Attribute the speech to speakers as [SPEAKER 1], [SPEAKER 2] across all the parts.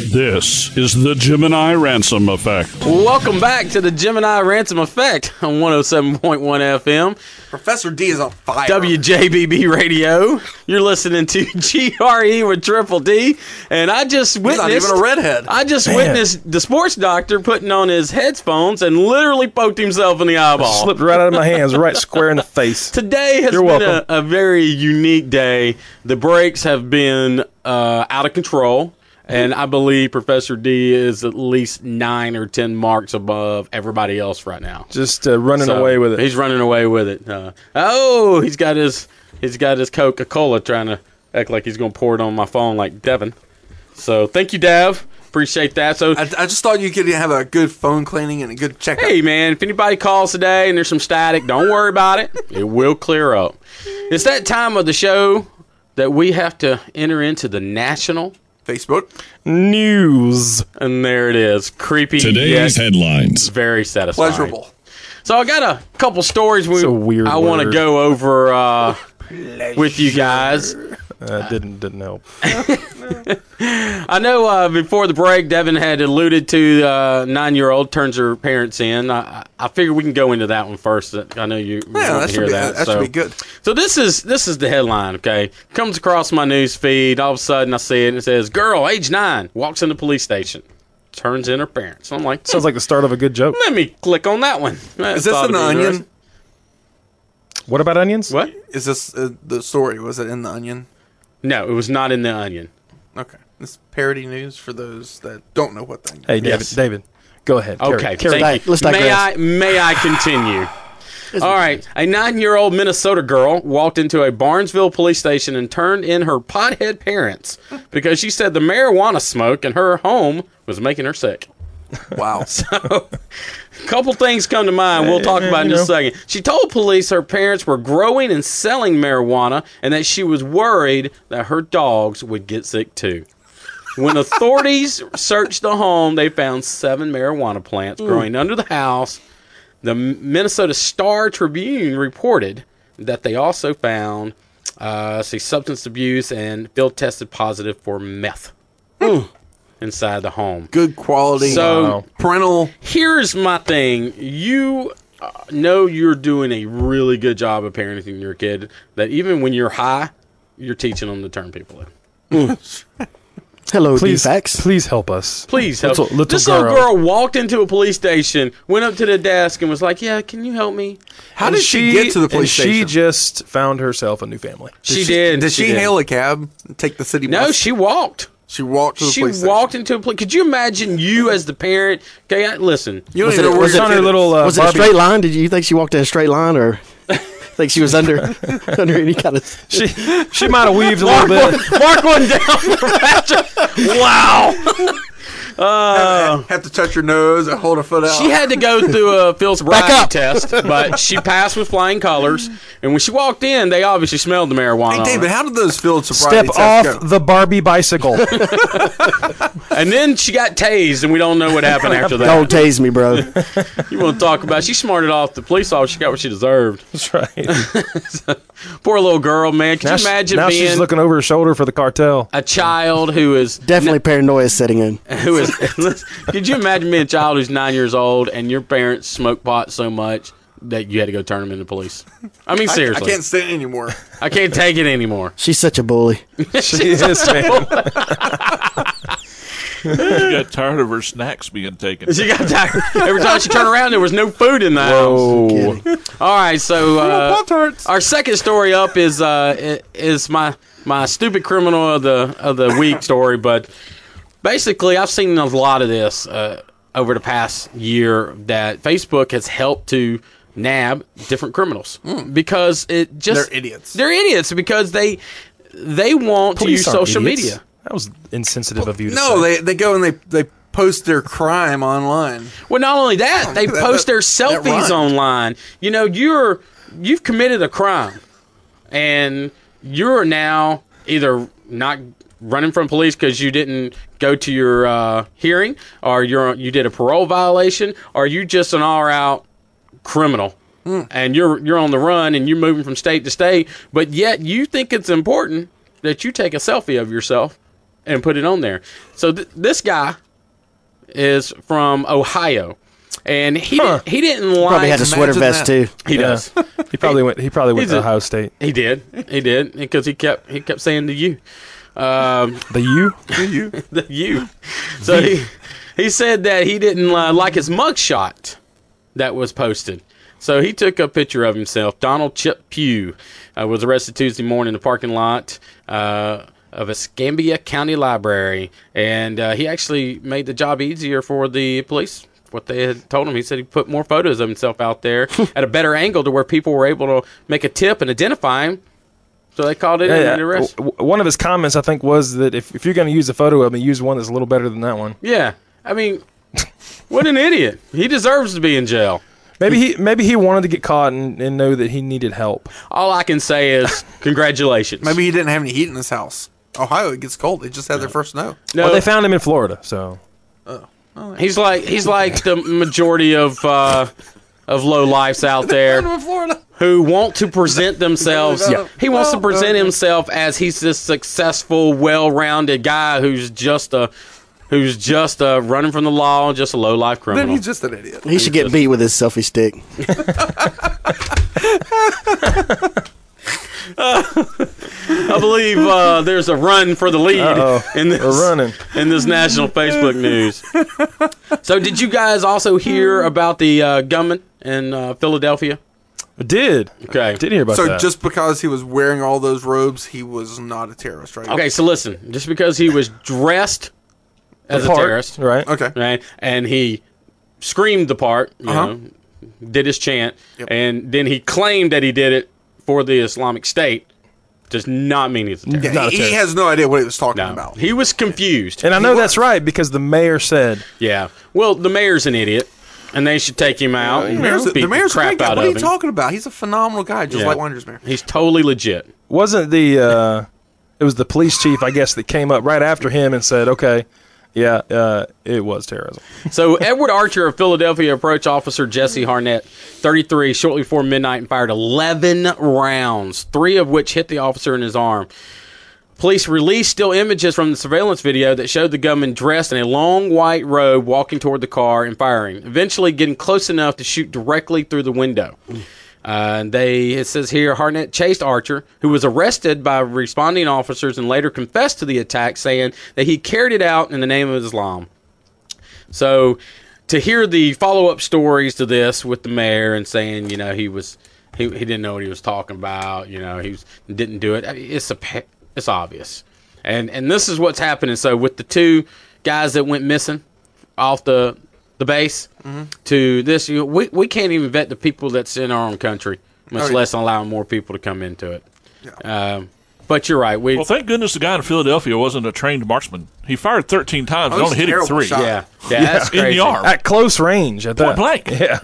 [SPEAKER 1] This is the Gemini Ransom Effect.
[SPEAKER 2] Welcome back to the Gemini Ransom Effect on 107.1 FM.
[SPEAKER 3] Professor D is on fire.
[SPEAKER 2] WJBB Radio. You're listening to GRE with Triple D. And I just witnessed...
[SPEAKER 3] He's not even a redhead.
[SPEAKER 2] I just witnessed the sports doctor putting on his headphones and literally poked himself in the eyeball.
[SPEAKER 4] Slipped right out of my hands, right square in the face.
[SPEAKER 2] Today has been a very unique day. The breaks have been out of control. And I believe Professor D is at least 9 or 10 marks above everybody else right now.
[SPEAKER 4] Just running away with it.
[SPEAKER 2] He's running away with it. He's got his Coca-Cola trying to act like he's going to pour it on my phone like Devin. So thank you, Dev. Appreciate that. So
[SPEAKER 3] I just thought you could have a good phone cleaning and a good checkup.
[SPEAKER 2] Hey, man, if anybody calls today and there's some static, don't worry about it. It will clear up. It's that time of the show that we have to enter into the national
[SPEAKER 3] Facebook
[SPEAKER 4] news.
[SPEAKER 2] And there it is. Creepy.
[SPEAKER 1] Today's headlines.
[SPEAKER 2] Very satisfying.
[SPEAKER 3] Pleasurable.
[SPEAKER 2] So I got a couple stories I want to go over with you guys.
[SPEAKER 4] Didn't help.
[SPEAKER 2] I know before the break, Devin had alluded to 9-year-old turns her parents in. I figure we can go into that one first. I know you want to hear that.
[SPEAKER 3] That should be good.
[SPEAKER 2] So this is the headline, okay? Comes across my news feed. All of a sudden, I see it, and it says, girl, age 9, walks in the police station. Turns in her parents. I'm like...
[SPEAKER 4] Sounds like the start of a good joke.
[SPEAKER 2] Let me click on that one.
[SPEAKER 3] Is this in the Onion?
[SPEAKER 4] What about onions?
[SPEAKER 2] What?
[SPEAKER 3] Is this the story? Was it in the Onion?
[SPEAKER 2] No, it was not in the Onion.
[SPEAKER 3] Okay. This is parody news for those that don't know what the Onion
[SPEAKER 4] is. Hey, David, go ahead.
[SPEAKER 2] Okay,
[SPEAKER 4] thank you.
[SPEAKER 5] Let's digress.
[SPEAKER 2] May I continue? All right. A 9-year-old Minnesota girl walked into a Barnesville police station and turned in her pothead parents because she said the marijuana smoke in her home was making her sick.
[SPEAKER 3] Wow.
[SPEAKER 2] So, a couple things come to mind we'll talk about in just a second. She told police her parents were growing and selling marijuana and that she was worried that her dogs would get sick too. When authorities searched the home, they found 7 marijuana plants growing under the house. The Minnesota Star Tribune reported that they also found substance abuse and field tested positive for meth. Inside the home.
[SPEAKER 3] Good quality.
[SPEAKER 2] So,
[SPEAKER 3] parental.
[SPEAKER 2] Here's my thing. You know you're doing a really good job of parenting your kid, that even when you're high, you're teaching them to turn people in.
[SPEAKER 5] Hello,
[SPEAKER 4] please,
[SPEAKER 5] D-Facts.
[SPEAKER 4] Please help us.
[SPEAKER 2] Please help.
[SPEAKER 4] Little
[SPEAKER 2] this little girl walked into a police station, went up to the desk, and was like, yeah, can you help me?
[SPEAKER 3] How did she get to the police station?
[SPEAKER 4] She just found herself a new family.
[SPEAKER 2] She did.
[SPEAKER 3] Did she hail a cab and take the city bus?
[SPEAKER 2] No, she walked.
[SPEAKER 3] She walked to the police station.
[SPEAKER 2] She walked into a police. Could you imagine you as the parent? Okay, listen.
[SPEAKER 3] You
[SPEAKER 5] was
[SPEAKER 3] it
[SPEAKER 5] a straight line? Did you think she walked in a straight line, or think she was under any kind of?
[SPEAKER 4] She might have weaved a little bit.
[SPEAKER 2] Mark one down. Wow.
[SPEAKER 3] Have to touch her nose and hold her foot out.
[SPEAKER 2] She had to go through a field sobriety test, but she passed with flying colors. And when she walked in, they obviously smelled the marijuana.
[SPEAKER 3] Hey, David, how did those field sobriety
[SPEAKER 4] tests
[SPEAKER 3] go?
[SPEAKER 4] Step off the Barbie bicycle.
[SPEAKER 2] And then she got tased, and we don't know what happened after that.
[SPEAKER 5] Don't tase me, bro.
[SPEAKER 2] You want to talk about? She smarted off the police officer. She got what she deserved.
[SPEAKER 4] That's right.
[SPEAKER 2] Poor little girl, man. Could you imagine
[SPEAKER 4] now
[SPEAKER 2] being
[SPEAKER 4] she's looking over her shoulder for the cartel?
[SPEAKER 2] A child who is
[SPEAKER 5] definitely paranoia setting in.
[SPEAKER 2] Who is? Could you imagine being a child who's 9 years old and your parents smoke pot so much that you had to go turn them into police? I mean, seriously.
[SPEAKER 3] I can't stand it anymore.
[SPEAKER 2] I can't take it anymore.
[SPEAKER 5] She's such a bully.
[SPEAKER 4] She is, man.
[SPEAKER 6] She got tired of her snacks being taken.
[SPEAKER 2] She got tired. Every time she turned around, there was no food in the house. All right, so our second story up is my stupid criminal of the week story. But basically, I've seen a lot of this over the past year that Facebook has helped to nab different criminals because it just
[SPEAKER 3] they're idiots.
[SPEAKER 2] They're idiots because they want to use social media.
[SPEAKER 4] That was insensitive of you to say.
[SPEAKER 3] No, they go and they post their crime online.
[SPEAKER 2] Well, not only that, they post their selfies online. You know, you've committed a crime, and you're now either not running from police because you didn't go to your hearing, or you did a parole violation, or you just an all-out criminal. And you're on the run and you're moving from state to state, but yet you think it's important that you take a selfie of yourself and put it on there. So this guy is from Ohio, and he didn't like.
[SPEAKER 5] Probably had a sweater
[SPEAKER 3] Imagine
[SPEAKER 5] vest
[SPEAKER 3] that.
[SPEAKER 5] too.
[SPEAKER 2] He does.
[SPEAKER 4] He probably went
[SPEAKER 2] He's
[SPEAKER 4] to
[SPEAKER 2] a-
[SPEAKER 4] Ohio State.
[SPEAKER 2] He did because he kept saying the U.
[SPEAKER 4] The U?
[SPEAKER 2] The U. So he said that he didn't like his mugshot that was posted. So he took a picture of himself. Donald Chip Pugh was arrested Tuesday morning in the parking lot of Escambia County Library, and he actually made the job easier for the police. What they had told him, he said he put more photos of himself out there at a better angle to where people were able to make a tip and identify him. So they called it in and arrested.
[SPEAKER 4] One of his comments, I think, was that if you're going to use a photo of me, use one that's a little better than that one.
[SPEAKER 2] Yeah, I mean, what an idiot! He deserves to be in jail.
[SPEAKER 4] Maybe he wanted to get caught and know that he needed help.
[SPEAKER 2] All I can say is congratulations.
[SPEAKER 3] Maybe he didn't have any heat in his house. Ohio, it gets cold. They just had their first snow.
[SPEAKER 2] No,
[SPEAKER 4] Well, they found him in Florida, so
[SPEAKER 2] he's like the majority of low lifes out there
[SPEAKER 3] in Florida.
[SPEAKER 2] who want to present themselves.
[SPEAKER 3] Yeah.
[SPEAKER 2] He wants to present himself as he's this successful, well-rounded guy who's just a running from the law, just a low-life criminal.
[SPEAKER 3] Then he's just an idiot.
[SPEAKER 5] He should get beat with his selfie stick.
[SPEAKER 2] I believe there's a run for the lead in this
[SPEAKER 4] we're running.
[SPEAKER 2] in this national Facebook news. So, did you guys also hear about the gunman in Philadelphia?
[SPEAKER 4] Did
[SPEAKER 2] Okay.
[SPEAKER 4] hear about
[SPEAKER 3] So
[SPEAKER 4] that.
[SPEAKER 3] just because he was wearing all those robes, he was not a terrorist, right?
[SPEAKER 2] Okay, so listen. Just because he was dressed as a
[SPEAKER 4] Part,
[SPEAKER 2] terrorist,
[SPEAKER 4] right?
[SPEAKER 3] Okay.
[SPEAKER 2] right, and he screamed the part, you know, did his chant, and then he claimed that he did it for the Islamic State, does not mean he's a terrorist.
[SPEAKER 3] Yeah, he has no idea what he was talking
[SPEAKER 2] No.
[SPEAKER 3] about.
[SPEAKER 2] He was confused.
[SPEAKER 4] And I know that's right because the mayor said
[SPEAKER 2] Yeah. Well, the mayor's an idiot, and they should take him out and beat
[SPEAKER 3] the mayor's a
[SPEAKER 2] crap
[SPEAKER 3] great guy.
[SPEAKER 2] out
[SPEAKER 3] What are
[SPEAKER 2] of
[SPEAKER 3] you
[SPEAKER 2] him.
[SPEAKER 3] talking about? He's a phenomenal guy, just
[SPEAKER 2] Yeah.
[SPEAKER 3] like Wander's mayor.
[SPEAKER 2] He's totally legit.
[SPEAKER 4] wasn't the it was the police chief, I guess, that came up right after him and said, okay, yeah, it was terrorism.
[SPEAKER 2] So Edward Archer of Philadelphia approached Officer Jesse Harnett, 33, shortly before midnight and fired 11 rounds, 3 of which hit the officer in his arm. Police released still images from the surveillance video that showed the gunman dressed in a long white robe walking toward the car and firing, eventually getting close enough to shoot directly through the window. It says here, Harnett chased Archer, who was arrested by responding officers and later confessed to the attack, saying that he carried it out in the name of Islam. So, to hear the follow-up stories to this with the mayor and saying, you know, he didn't know what he was talking about, you know, didn't do it. I mean, it's obvious, and this is what's happening. So, with the 2 guys that went missing off the base to this, we can't even vet the people that's in our own country, much less allowing more people to come into it.
[SPEAKER 3] Yeah.
[SPEAKER 2] But you're right.
[SPEAKER 6] Well, thank goodness the guy in Philadelphia wasn't a trained marksman. He fired 13 times and
[SPEAKER 3] he's
[SPEAKER 6] only hit it
[SPEAKER 3] terrible
[SPEAKER 6] 3.
[SPEAKER 3] shot.
[SPEAKER 2] yeah, that's
[SPEAKER 6] In
[SPEAKER 2] crazy.
[SPEAKER 6] the arm.
[SPEAKER 4] At close range, at
[SPEAKER 6] Point
[SPEAKER 4] that.
[SPEAKER 6] blank.
[SPEAKER 4] Yeah.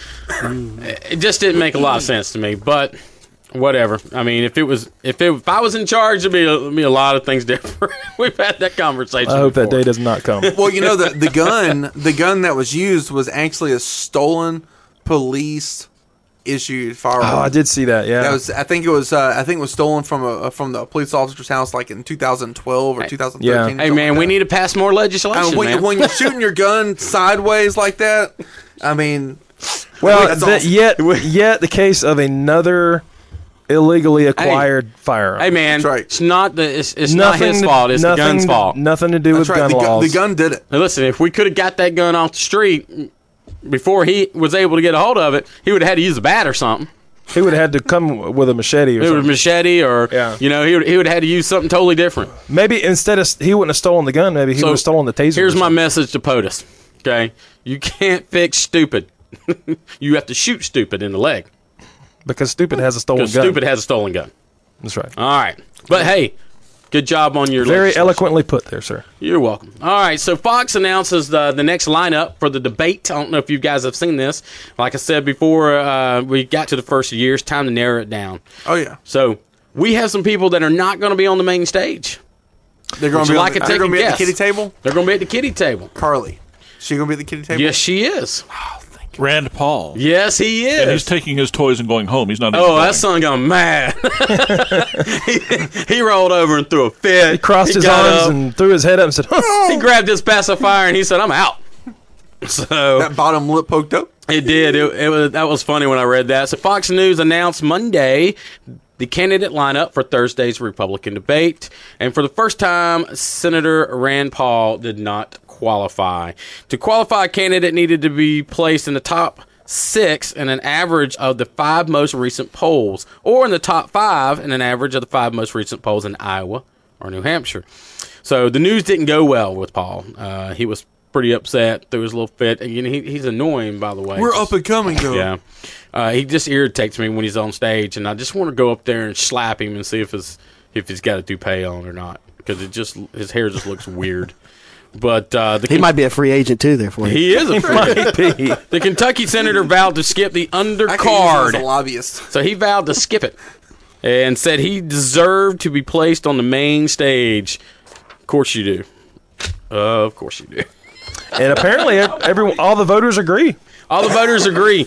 [SPEAKER 2] It just didn't make a lot of sense to me, but whatever. I mean, if I was in charge, there'd be a lot of things different. We've had that conversation.
[SPEAKER 4] I hope that
[SPEAKER 2] before.
[SPEAKER 4] day does not come.
[SPEAKER 3] Well, you know, the gun that was used was actually a stolen police issued firearm.
[SPEAKER 4] Oh, I did see that. Yeah.
[SPEAKER 3] I think it was stolen from the police officer's house, like in 2012 or 2013.
[SPEAKER 4] Yeah.
[SPEAKER 3] or
[SPEAKER 2] Hey
[SPEAKER 3] something
[SPEAKER 2] man,
[SPEAKER 3] like
[SPEAKER 2] we
[SPEAKER 3] that.
[SPEAKER 2] need to pass more legislation, man.
[SPEAKER 3] when you're shooting your gun sideways like that, I mean,
[SPEAKER 4] well,
[SPEAKER 3] that's awesome.
[SPEAKER 4] yet the case of another illegally acquired firearm.
[SPEAKER 2] Hey man,
[SPEAKER 3] That's right.
[SPEAKER 2] it's not his fault. It's the gun's fault.
[SPEAKER 4] Nothing to do
[SPEAKER 3] that's
[SPEAKER 4] with
[SPEAKER 3] right.
[SPEAKER 4] gun laws.
[SPEAKER 3] The gun did it.
[SPEAKER 2] Now listen, if we could have got that gun off the street before he was able to get a hold of it, he would have had to use a bat or something.
[SPEAKER 4] He would have had to come with a machete or
[SPEAKER 2] It was a
[SPEAKER 4] something.
[SPEAKER 2] machete, or
[SPEAKER 4] Yeah.
[SPEAKER 2] you know, he would have had to use something totally different.
[SPEAKER 4] Maybe instead of he wouldn't have stolen the gun. Maybe he
[SPEAKER 2] So,
[SPEAKER 4] would have stolen the taser.
[SPEAKER 2] Here's
[SPEAKER 4] or
[SPEAKER 2] my
[SPEAKER 4] something.
[SPEAKER 2] message to POTUS. Okay, you can't fix stupid. You have to shoot stupid in the leg
[SPEAKER 4] because stupid has a stolen
[SPEAKER 2] because
[SPEAKER 4] gun.
[SPEAKER 2] stupid has a stolen gun.
[SPEAKER 4] That's right.
[SPEAKER 2] All right, but hey, good job on your
[SPEAKER 4] Very
[SPEAKER 2] legislation.
[SPEAKER 4] eloquently put there, sir.
[SPEAKER 2] You're welcome. All right, so Fox announces the next lineup for the debate. I don't know if you guys have seen this. Like I said before, we got to the first of the year. It's time to narrow it down.
[SPEAKER 3] Oh yeah,
[SPEAKER 2] So we have some people that are not going to be on the main stage.
[SPEAKER 3] they're going
[SPEAKER 2] Would
[SPEAKER 3] to
[SPEAKER 2] you
[SPEAKER 3] be,
[SPEAKER 2] like to
[SPEAKER 3] they're
[SPEAKER 2] take
[SPEAKER 3] gonna
[SPEAKER 2] a
[SPEAKER 3] be at
[SPEAKER 2] guess?
[SPEAKER 3] the kitty table.
[SPEAKER 2] They're going to be at the kiddie table.
[SPEAKER 3] Carly, she going to be at the kitty table.
[SPEAKER 2] Yes, she is.
[SPEAKER 3] Oh, thank
[SPEAKER 6] Rand Paul.
[SPEAKER 2] Yes, he is.
[SPEAKER 6] And he's taking his toys and going home. He's not.
[SPEAKER 2] Oh, that son got mad. he rolled over and threw a fit.
[SPEAKER 4] He crossed his
[SPEAKER 2] got
[SPEAKER 4] arms
[SPEAKER 2] up.
[SPEAKER 4] and threw his head up and said,
[SPEAKER 2] He grabbed his pacifier and he said, "I'm out." So
[SPEAKER 3] That bottom lip poked up.
[SPEAKER 2] it did. That was funny when I read that. So Fox News announced Monday the candidate lineup for Thursday's Republican debate, and for the first time, Senator Rand Paul did not qualify. To qualify, a candidate needed to be placed in the top 6 in an average of the 5 most recent polls, or in the top 5 in an average of the 5 most recent polls in Iowa or New Hampshire. So the news didn't go well with Paul. He was pretty upset, threw his little fit. You know, he's annoying, by the way.
[SPEAKER 3] We're up and coming, though.
[SPEAKER 2] Yeah. He just irritates me when he's on stage, and I just want to go up there and slap him and see if he's got a toupee on or not, because his hair just looks weird. But
[SPEAKER 5] He might be a free agent, too, therefore.
[SPEAKER 2] he is a free. The Kentucky senator vowed to skip the
[SPEAKER 3] I could use him as
[SPEAKER 2] undercard,
[SPEAKER 3] a lobbyist.
[SPEAKER 2] so he vowed to skip it, and said he deserved to be placed on the main stage. Of course you do. Of course you do.
[SPEAKER 4] and apparently all the voters agree.
[SPEAKER 2] All the voters agree.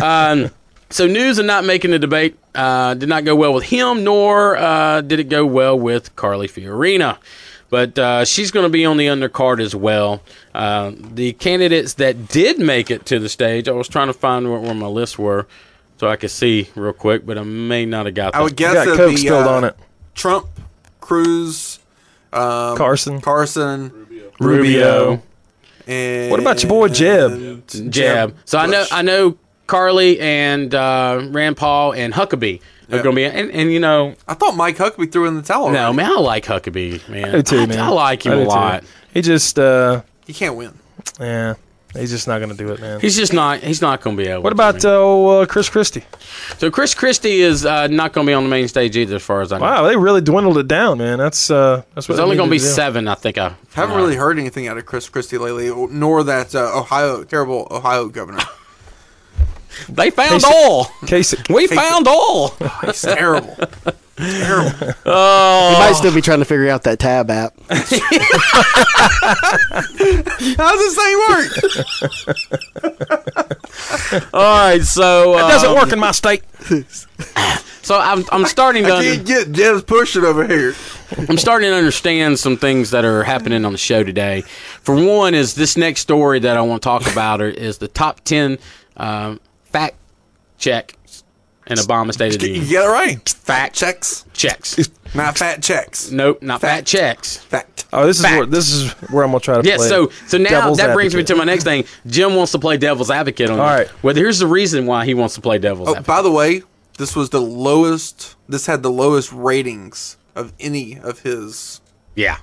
[SPEAKER 2] So news of not making the debate did not go well with him, nor did it go well with Carly Fiorina. But she's going to be on the undercard as well. The candidates that did make it to the stage, I was trying to find where my lists were so I could see real quick, but I may not have got that.
[SPEAKER 3] I would guess
[SPEAKER 4] Got
[SPEAKER 3] it'd
[SPEAKER 4] Coke
[SPEAKER 3] be,
[SPEAKER 4] spilled on it.
[SPEAKER 3] Trump, Cruz,
[SPEAKER 4] Carson.
[SPEAKER 2] Rubio.
[SPEAKER 3] and
[SPEAKER 4] What about your boy Jeb?
[SPEAKER 2] Jeb. So I know Carly and Rand Paul and Huckabee are
[SPEAKER 3] Yeah.
[SPEAKER 2] going to be, and you know,
[SPEAKER 3] I thought Mike Huckabee threw in the towel.
[SPEAKER 2] no,
[SPEAKER 3] already.
[SPEAKER 2] man, I like Huckabee, man.
[SPEAKER 4] I do too, man.
[SPEAKER 2] I like him
[SPEAKER 4] I
[SPEAKER 2] a
[SPEAKER 4] do too.
[SPEAKER 2] lot.
[SPEAKER 4] He just,
[SPEAKER 3] He can't win.
[SPEAKER 4] yeah, he's just not going to do it, man.
[SPEAKER 2] He's not going to be able.
[SPEAKER 4] What
[SPEAKER 2] to,
[SPEAKER 4] about
[SPEAKER 2] man.
[SPEAKER 4] Chris Christie?
[SPEAKER 2] So Chris Christie is not going to be on the main stage either, as far as I know.
[SPEAKER 4] Wow, they really dwindled it down, man. That's what
[SPEAKER 2] There's
[SPEAKER 4] they
[SPEAKER 2] only going to be
[SPEAKER 4] needed do.
[SPEAKER 2] 7, I think.
[SPEAKER 3] Haven't really heard anything out of Chris Christie lately, nor that terrible Ohio governor.
[SPEAKER 2] They found
[SPEAKER 4] Casey-
[SPEAKER 2] oil.
[SPEAKER 4] Casey.
[SPEAKER 2] We found oil.
[SPEAKER 3] He's terrible. Terrible.
[SPEAKER 5] He might still be trying to figure out that tab app.
[SPEAKER 3] How's this thing work?
[SPEAKER 2] All right, so
[SPEAKER 4] It doesn't work in my state.
[SPEAKER 2] So I'm starting to
[SPEAKER 3] I can't get Jeb's pushing over here.
[SPEAKER 2] I'm starting to understand some things that are happening on the show today. For one, is this next story that I want to talk about is the top 10 fact checks in Obama State of the
[SPEAKER 3] You
[SPEAKER 2] Union.
[SPEAKER 3] get it right.
[SPEAKER 2] Fact
[SPEAKER 3] Checks,
[SPEAKER 2] checks.
[SPEAKER 3] not fat checks.
[SPEAKER 2] Nope, not fat
[SPEAKER 3] Fact.
[SPEAKER 2] checks.
[SPEAKER 3] Fact.
[SPEAKER 4] Oh, this
[SPEAKER 2] Fact.
[SPEAKER 4] is where I'm gonna try to
[SPEAKER 2] Yeah,
[SPEAKER 4] play.
[SPEAKER 2] so now
[SPEAKER 4] devil's
[SPEAKER 2] that brings me
[SPEAKER 4] advocate.
[SPEAKER 2] to my next thing. Jim wants to play devil's advocate on
[SPEAKER 4] All
[SPEAKER 2] this.
[SPEAKER 4] right.
[SPEAKER 2] Well, here's the reason why he wants to play devil's
[SPEAKER 3] Oh,
[SPEAKER 2] advocate.
[SPEAKER 3] by the way, this was the lowest. This had the lowest ratings of any of his
[SPEAKER 2] Yeah.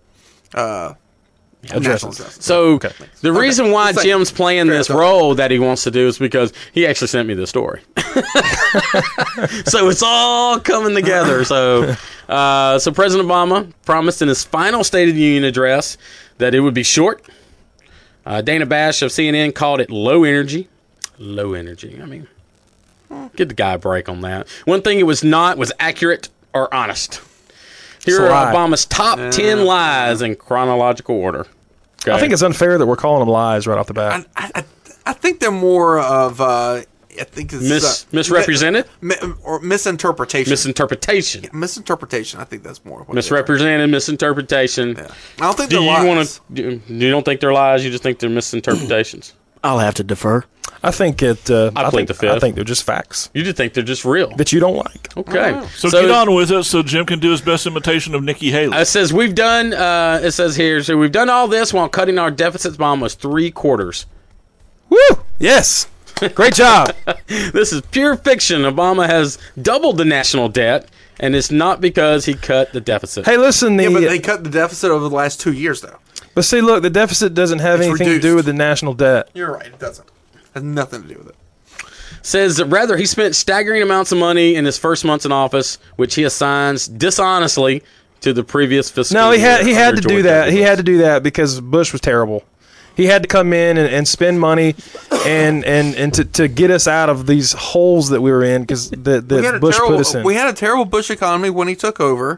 [SPEAKER 3] national addresses.
[SPEAKER 2] So the reason why
[SPEAKER 3] It's like-
[SPEAKER 2] Jim's playing
[SPEAKER 3] fair
[SPEAKER 2] this
[SPEAKER 3] enough.
[SPEAKER 2] role that he wants to do is because he actually sent me the story. So it's all coming together. So President Obama promised in his final State of the Union address that it would be short. Dana Bash of CNN called it low energy. Low energy. I mean, give the guy a break on that. One thing it was not was accurate or honest. Here
[SPEAKER 4] It's a
[SPEAKER 2] are
[SPEAKER 4] lie.
[SPEAKER 2] Obama's top 10 lies in chronological order. Okay.
[SPEAKER 4] I think it's unfair that we're calling them lies right off the bat.
[SPEAKER 3] I think they're more of I think it's
[SPEAKER 2] misrepresented?
[SPEAKER 3] or misinterpretation.
[SPEAKER 2] Misinterpretation.
[SPEAKER 3] Misinterpretation. I think that's more. What they are.
[SPEAKER 2] Misrepresented, misinterpretation.
[SPEAKER 3] Yeah. I don't think
[SPEAKER 2] Do
[SPEAKER 3] they're
[SPEAKER 2] you
[SPEAKER 3] lies.
[SPEAKER 2] want to? You don't think they're lies? You just think they're misinterpretations.
[SPEAKER 5] I'll have to defer.
[SPEAKER 4] I think it.
[SPEAKER 2] I plead the fifth.
[SPEAKER 4] I think they're just facts
[SPEAKER 2] You just think they're just real.
[SPEAKER 4] that you don't like.
[SPEAKER 2] Okay.
[SPEAKER 6] So get on with it so Jim can do his best imitation of Nikki Haley.
[SPEAKER 2] It says we've done. It says here. So we've done all this while cutting our deficits by almost 3/4.
[SPEAKER 4] Woo! Yes. Great job.
[SPEAKER 2] This is pure fiction. Obama has doubled the national debt, and it's not because he cut the deficit.
[SPEAKER 4] Hey, listen.
[SPEAKER 3] Yeah, but they cut the deficit over the last 2 years, though.
[SPEAKER 4] But see, look, the deficit doesn't have
[SPEAKER 3] It's
[SPEAKER 4] anything to do
[SPEAKER 3] reduced.
[SPEAKER 4] with the national debt.
[SPEAKER 3] You're right. It doesn't. Has nothing to do with it.
[SPEAKER 2] Says that rather he spent staggering amounts of money in his first months in office, which he assigns dishonestly to the previous fiscal
[SPEAKER 4] No, he
[SPEAKER 2] year
[SPEAKER 4] had
[SPEAKER 2] under
[SPEAKER 4] to do
[SPEAKER 2] George
[SPEAKER 4] that.
[SPEAKER 2] W.
[SPEAKER 4] He
[SPEAKER 2] Bush.
[SPEAKER 4] had to do that because Bush was terrible. He had to come in and spend money and to get us out of these holes that we were in because that Bush put us in.
[SPEAKER 3] We had a terrible Bush economy when he took over,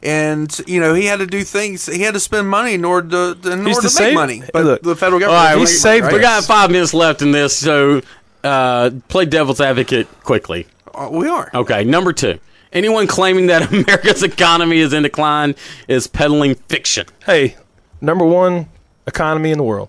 [SPEAKER 3] and he had to do things. He had to spend money in order to make
[SPEAKER 4] save
[SPEAKER 3] money. But
[SPEAKER 4] look,
[SPEAKER 3] the federal
[SPEAKER 2] All
[SPEAKER 3] government,
[SPEAKER 2] right,
[SPEAKER 4] he saved
[SPEAKER 2] we
[SPEAKER 4] us.
[SPEAKER 2] got 5 minutes left in this, so play devil's advocate quickly.
[SPEAKER 3] we are.
[SPEAKER 2] Okay, number 2. Anyone claiming that America's economy is in decline is peddling fiction.
[SPEAKER 4] Hey, number 1 economy in the world.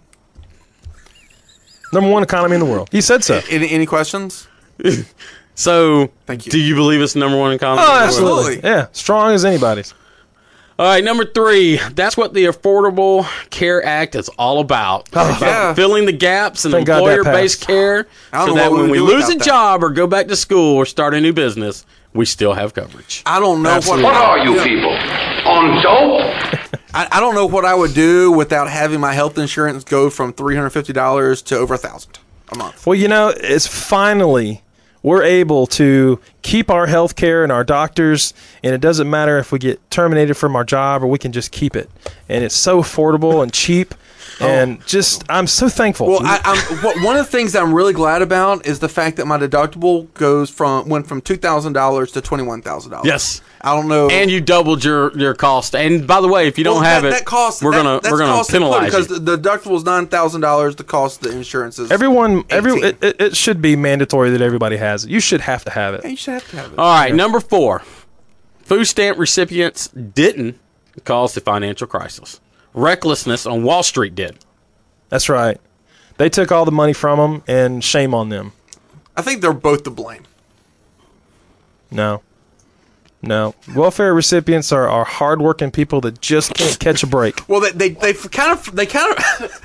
[SPEAKER 4] Number 1 economy in the world. He said so.
[SPEAKER 3] Any questions?
[SPEAKER 2] So,
[SPEAKER 3] Thank you.
[SPEAKER 2] do you believe it's number 1 economy?
[SPEAKER 4] Oh,
[SPEAKER 2] in the world?
[SPEAKER 4] absolutely. Yeah, strong as anybody's.
[SPEAKER 2] All right, number 3. That's what the Affordable Care Act is all about.
[SPEAKER 3] yeah.
[SPEAKER 2] Filling the gaps in
[SPEAKER 4] Thank God that
[SPEAKER 2] employer-based
[SPEAKER 4] passed.
[SPEAKER 2] care
[SPEAKER 3] I don't
[SPEAKER 2] so
[SPEAKER 3] know
[SPEAKER 2] that
[SPEAKER 3] what we
[SPEAKER 2] when we
[SPEAKER 3] would do
[SPEAKER 2] lose a
[SPEAKER 3] without that.
[SPEAKER 2] job or go back to school or start a new business, we still have coverage.
[SPEAKER 3] I don't know
[SPEAKER 4] Absolutely.
[SPEAKER 7] What are you people? On dope?
[SPEAKER 3] I don't know what I would do without having my health insurance go from $350 to over $1,000 a month.
[SPEAKER 4] Well, it's finally we're able to keep our health care and our doctors, and it doesn't matter if we get terminated from our job or we can just keep it. And it's so affordable and cheap, and I'm so thankful.
[SPEAKER 3] Well, one of the things that I'm really glad about is the fact that my deductible went from $2,000 to $21,000.
[SPEAKER 2] Yes.
[SPEAKER 3] I don't know.
[SPEAKER 2] And you doubled your cost. And by the way, if you don't have
[SPEAKER 3] that
[SPEAKER 2] it,
[SPEAKER 3] cost,
[SPEAKER 2] we're gonna penalize you.
[SPEAKER 3] because the deductible is $9,000. The cost of the insurance is
[SPEAKER 4] it should be mandatory that everybody has it. You should have to have it.
[SPEAKER 3] You should have to have it.
[SPEAKER 2] All right, number 4. Food stamp recipients didn't cause the financial crisis. Recklessness on Wall Street did.
[SPEAKER 4] That's right. They took all the money from them, and shame on them.
[SPEAKER 3] I think they're both to blame.
[SPEAKER 4] No. Welfare recipients are hardworking people that just can't catch a break.
[SPEAKER 3] Well, they kind of they kind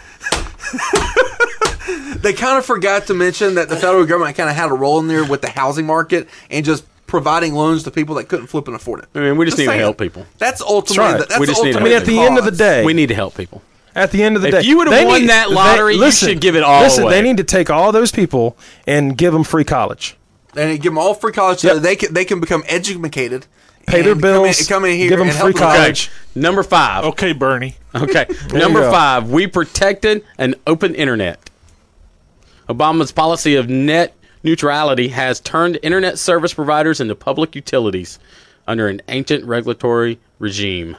[SPEAKER 3] of forgot to mention that the federal government kind of had a role in there with the housing market and just providing loans to people that couldn't flip and afford it.
[SPEAKER 2] I mean, we just need to
[SPEAKER 3] saying.
[SPEAKER 2] help people.
[SPEAKER 3] That's ultimately.
[SPEAKER 4] That's
[SPEAKER 3] That's
[SPEAKER 4] right.
[SPEAKER 2] We just need to
[SPEAKER 3] ultimately
[SPEAKER 2] help
[SPEAKER 4] At the end of the day,
[SPEAKER 2] We need to help people.
[SPEAKER 4] at the end of the day,
[SPEAKER 2] If you would have
[SPEAKER 4] they
[SPEAKER 2] won that lottery, you should give it all away.
[SPEAKER 4] They need to take all those people and give them free college.
[SPEAKER 3] and give them all free college so
[SPEAKER 4] Yep.
[SPEAKER 3] that they can become educated,
[SPEAKER 4] Pay their
[SPEAKER 3] and
[SPEAKER 4] bills,
[SPEAKER 3] come in here
[SPEAKER 4] give 'em
[SPEAKER 3] and
[SPEAKER 4] free
[SPEAKER 3] help them.
[SPEAKER 4] college.
[SPEAKER 2] Number 5.
[SPEAKER 6] Okay, Bernie.
[SPEAKER 2] Okay.
[SPEAKER 4] you
[SPEAKER 2] Number
[SPEAKER 4] go.
[SPEAKER 2] 5. We protected an open internet. Obama's policy of net neutrality has turned internet service providers into public utilities under an ancient regulatory regime.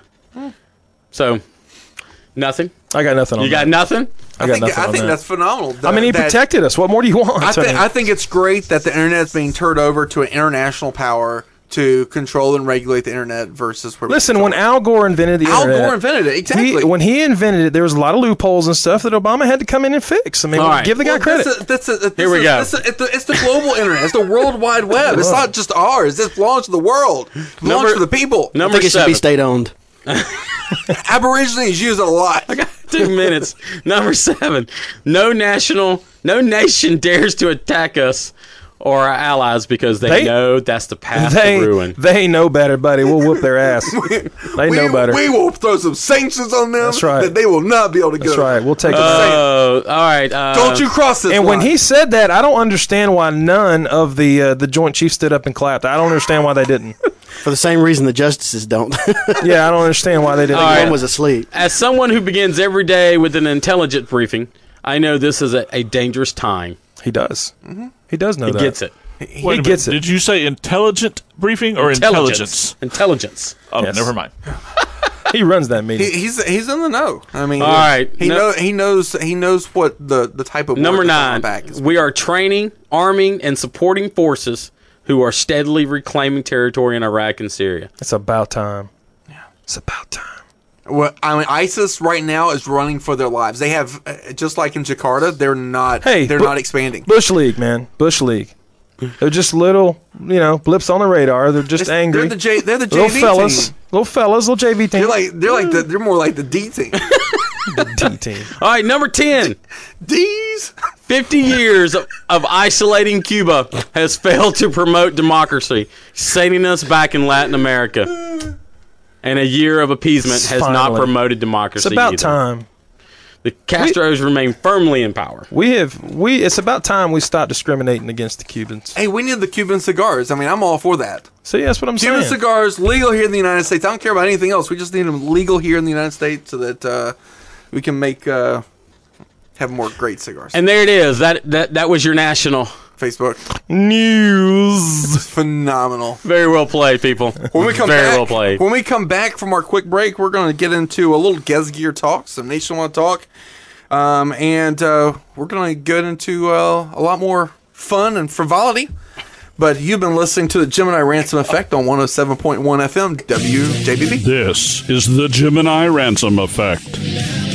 [SPEAKER 2] So, nothing.
[SPEAKER 4] I got nothing on
[SPEAKER 2] You
[SPEAKER 4] that.
[SPEAKER 2] got nothing?
[SPEAKER 4] I got nothing
[SPEAKER 3] I
[SPEAKER 4] on
[SPEAKER 3] think
[SPEAKER 4] that.
[SPEAKER 3] that's phenomenal.
[SPEAKER 4] I mean, he
[SPEAKER 3] That-
[SPEAKER 4] protected us. What more do you want?
[SPEAKER 3] I think it's great that the internet is being turned over to an international power to control and regulate the internet versus where we
[SPEAKER 4] Listen,
[SPEAKER 3] control
[SPEAKER 4] when
[SPEAKER 3] it.
[SPEAKER 4] Al Gore invented the
[SPEAKER 3] Al
[SPEAKER 4] internet,
[SPEAKER 3] Gore invented it, exactly.
[SPEAKER 4] when he invented it, there was a lot of loopholes and stuff that Obama had to come in and fix. I mean,
[SPEAKER 2] All right.
[SPEAKER 4] give the guy credit.
[SPEAKER 2] Here we go.
[SPEAKER 3] It's the global internet. It's the World Wide Web. It's not just ours. It belongs to the world. It belongs
[SPEAKER 2] Number-
[SPEAKER 3] to the people.
[SPEAKER 5] I
[SPEAKER 2] Number
[SPEAKER 5] think it should
[SPEAKER 2] 7.
[SPEAKER 5] be state owned.
[SPEAKER 3] Aborigines use it a lot.
[SPEAKER 2] 2 minutes. Number 7. No nation dares to attack us or our allies because they know that's the path to ruin.
[SPEAKER 4] They know better, buddy. We'll whoop their ass. They know better.
[SPEAKER 3] We will throw some sanctions on them
[SPEAKER 4] That's right.
[SPEAKER 3] that they will not be able to go.
[SPEAKER 4] That's right. We'll take it.
[SPEAKER 2] Oh, all right.
[SPEAKER 3] Don't you cross this
[SPEAKER 4] And when
[SPEAKER 3] line.
[SPEAKER 4] he said that, I don't understand why none of the Joint Chiefs stood up and clapped. I don't understand why they didn't.
[SPEAKER 5] For the same reason the justices don't.
[SPEAKER 4] Yeah, I don't understand why they didn't.
[SPEAKER 2] All right.
[SPEAKER 5] One was asleep.
[SPEAKER 2] As someone who begins every day with an intelligence briefing, I know this is a dangerous time.
[SPEAKER 4] He does. He does know
[SPEAKER 2] He
[SPEAKER 4] that.
[SPEAKER 2] gets it.
[SPEAKER 6] Wait a
[SPEAKER 4] He
[SPEAKER 6] minute.
[SPEAKER 4] gets it.
[SPEAKER 6] Did you say intelligent briefing or intelligence?
[SPEAKER 2] Intelligence.
[SPEAKER 6] Oh,
[SPEAKER 4] Yes.
[SPEAKER 6] never mind.
[SPEAKER 4] He runs that meeting.
[SPEAKER 3] He's in the know. I mean,
[SPEAKER 2] All right.
[SPEAKER 3] He knows what the type of
[SPEAKER 2] Number
[SPEAKER 3] work that's on
[SPEAKER 2] 9.
[SPEAKER 3] our back is.
[SPEAKER 2] We are training, arming, and supporting forces who are steadily reclaiming territory in Iraq and Syria.
[SPEAKER 4] It's about time. Yeah. It's about time.
[SPEAKER 3] Well, I mean, ISIS right now is running for their lives. They have just like in Jakarta, they're not.
[SPEAKER 4] Hey,
[SPEAKER 3] they're
[SPEAKER 4] but-
[SPEAKER 3] not expanding.
[SPEAKER 4] Bush League, man. Bush League. They're just little, blips on the radar. They're just angry.
[SPEAKER 3] They're the
[SPEAKER 4] little
[SPEAKER 3] JV
[SPEAKER 4] fellas.
[SPEAKER 3] team.
[SPEAKER 4] Little fellas. Little JV team.
[SPEAKER 3] They're more like the D team.
[SPEAKER 4] D team.
[SPEAKER 2] All right, number 10.
[SPEAKER 3] D's.
[SPEAKER 2] 50 years of isolating Cuba has failed to promote democracy, setting us back in Latin America. And a year of appeasement has not
[SPEAKER 4] Finally.
[SPEAKER 2] promoted democracy
[SPEAKER 4] It's about
[SPEAKER 2] either.
[SPEAKER 4] time.
[SPEAKER 2] The Castros remain firmly in power.
[SPEAKER 4] It's about time we stop discriminating against the Cubans.
[SPEAKER 3] Hey, we need the Cuban cigars. I mean, I'm all for that.
[SPEAKER 4] See, that's what I'm
[SPEAKER 3] Cuban
[SPEAKER 4] saying.
[SPEAKER 3] cigars legal here in the United States. I don't care about anything else. We just need them legal here in the United States so that we can have more great cigars.
[SPEAKER 2] And there it is. That was your national
[SPEAKER 3] Facebook.
[SPEAKER 4] News.
[SPEAKER 3] It's phenomenal.
[SPEAKER 2] Very well played, people.
[SPEAKER 3] When we come
[SPEAKER 2] Very
[SPEAKER 3] back,
[SPEAKER 2] well played.
[SPEAKER 3] When we come back from our quick break, we're going to get into a little Gez Gear talk, some nationwide talk, and we're going to get into a lot more fun and frivolity. But you've been listening to the Gemini Ransom Effect on 107.1 FM WJBB.
[SPEAKER 1] This is the Gemini Ransom Effect.